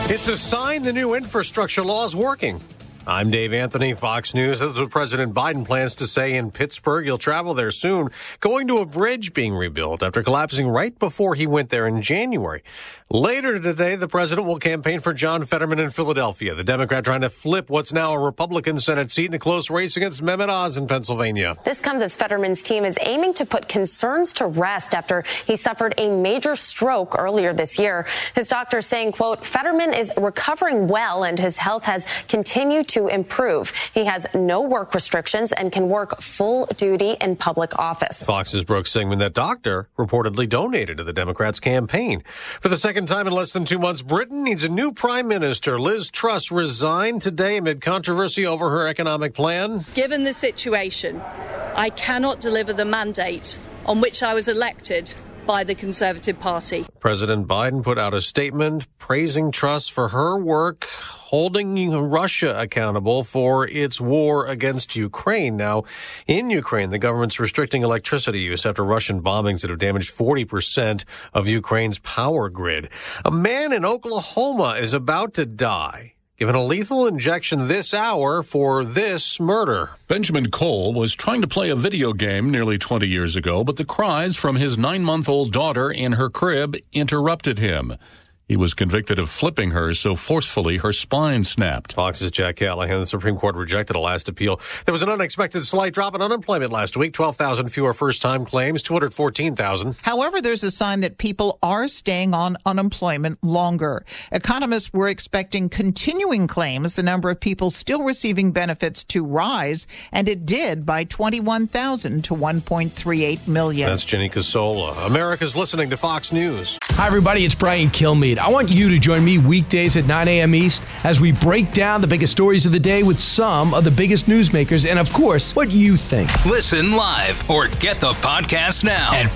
It's a sign the new infrastructure law is working. I'm Dave Anthony, Fox News. That's what President Biden plans to say in Pittsburgh. He'll travel there soon, going to a bridge being rebuilt after collapsing right before he went there in January. Later today, the president will campaign for John Fetterman in Philadelphia, the Democrat trying to flip what's now a Republican Senate seat in a close race against Mehmet Oz in Pennsylvania. This comes as Fetterman's team is aiming to put concerns to rest after he suffered a major stroke earlier this year. His doctor saying, quote, Fetterman is recovering well and his health has continued to improve. He has no work restrictions and can work full duty in public office. Fox's Brooke Singman, that doctor, reportedly donated to the Democrats' campaign. For the second time in less than 2 months, Britain needs a new prime minister. Liz Truss resigned today amid controversy over her economic plan. Given the situation, I cannot deliver the mandate on which I was elected by the Conservative Party. President Biden put out a statement praising Truss for her work holding Russia accountable for its war against Ukraine. Now, in Ukraine, the government's restricting electricity use after Russian bombings that have damaged 40% of Ukraine's power grid. A man in Oklahoma is about to die, given a lethal injection this hour for this murder. Benjamin Cole was trying to play a video game nearly 20 years ago, but the cries from his 9-month-old daughter in her crib interrupted him. He was convicted of flipping her so forcefully her spine snapped. Fox's Jack Callahan. The Supreme Court rejected a last appeal. There was an unexpected slight drop in unemployment last week. 12,000 fewer first-time claims, 214,000. However, there's a sign that people are staying on unemployment longer. Economists were expecting continuing claims, the number of people still receiving benefits, to rise, and it did by 21,000 to 1.38 million. That's Jenny Casola. America's listening to Fox News. Hi, everybody. It's Brian Kilmeade. I want you to join me weekdays at 9 a.m. East as we break down the biggest stories of the day with some of the biggest newsmakers and, of course, what you think. Listen live or get the podcast now at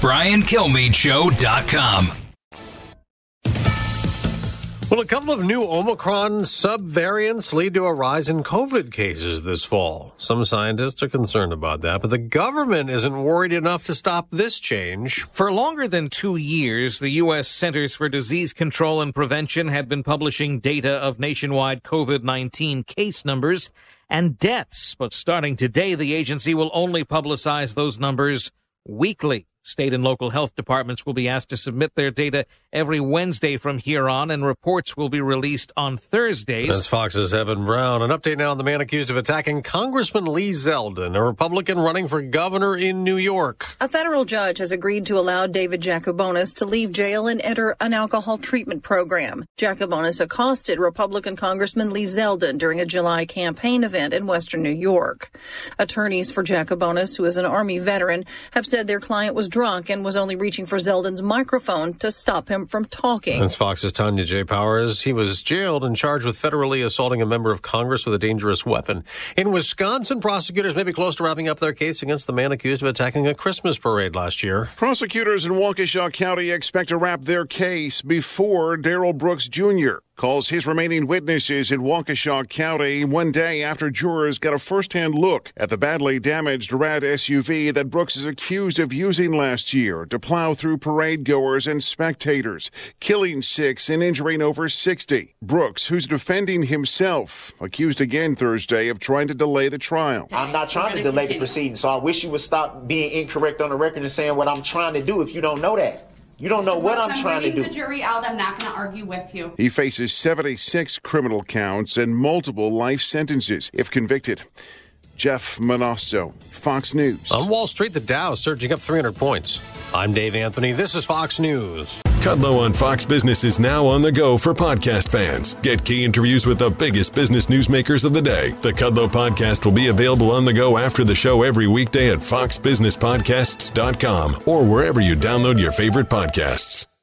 BrianKilmeadeShow.com. Well, a couple of new Omicron subvariants lead to a rise in COVID cases this fall. Some scientists are concerned about that, but the government isn't worried enough to stop this change. For longer than 2 years, the U.S. Centers for Disease Control and Prevention had been publishing data of nationwide COVID-19 case numbers and deaths. But starting today, the agency will only publicize those numbers weekly. State and local health departments will be asked to submit their data every Wednesday from here on, and reports will be released on Thursdays. That's Fox's Evan Brown. An update now on the man accused of attacking Congressman Lee Zeldin, a Republican running for governor in New York. A federal judge has agreed to allow David Jacobonis to leave jail and enter an alcohol treatment program. Jacobonis accosted Republican Congressman Lee Zeldin during a July campaign event in western New York. Attorneys for Jacobonis, who is an Army veteran, have said their client was drunk and was only reaching for Zeldin's microphone to stop him from talking. That's Fox's Tanya J. Powers. He was jailed and charged with federally assaulting a member of Congress with a dangerous weapon. In Wisconsin, prosecutors may be close to wrapping up their case against the man accused of attacking a Christmas parade last year. Prosecutors in Waukesha County expect to wrap their case before Darrell Brooks Jr. calls his remaining witnesses in Waukesha County 1 day after jurors got a first-hand look at the badly damaged red SUV that Brooks is accused of using last year to plow through parade goers and spectators, killing 6 and injuring over 60. Brooks, who's defending himself, accused again Thursday of trying to delay the trial. I'm not trying to delay the proceedings, so I wish you would stop being incorrect on the record and saying what I'm trying to do if you don't know that. You don't know what I'm trying to do. The jury out. I'm not going to argue with you. He faces 76 criminal counts and multiple life sentences if convicted. Jeff Manasso, Fox News. On Wall Street, the Dow surging up 300 points. I'm Dave Anthony. This is Fox News. Kudlow on Fox Business is now on the go for podcast fans. Get key interviews with the biggest business newsmakers of the day. The Kudlow podcast will be available on the go after the show every weekday at foxbusinesspodcasts.com or wherever you download your favorite podcasts.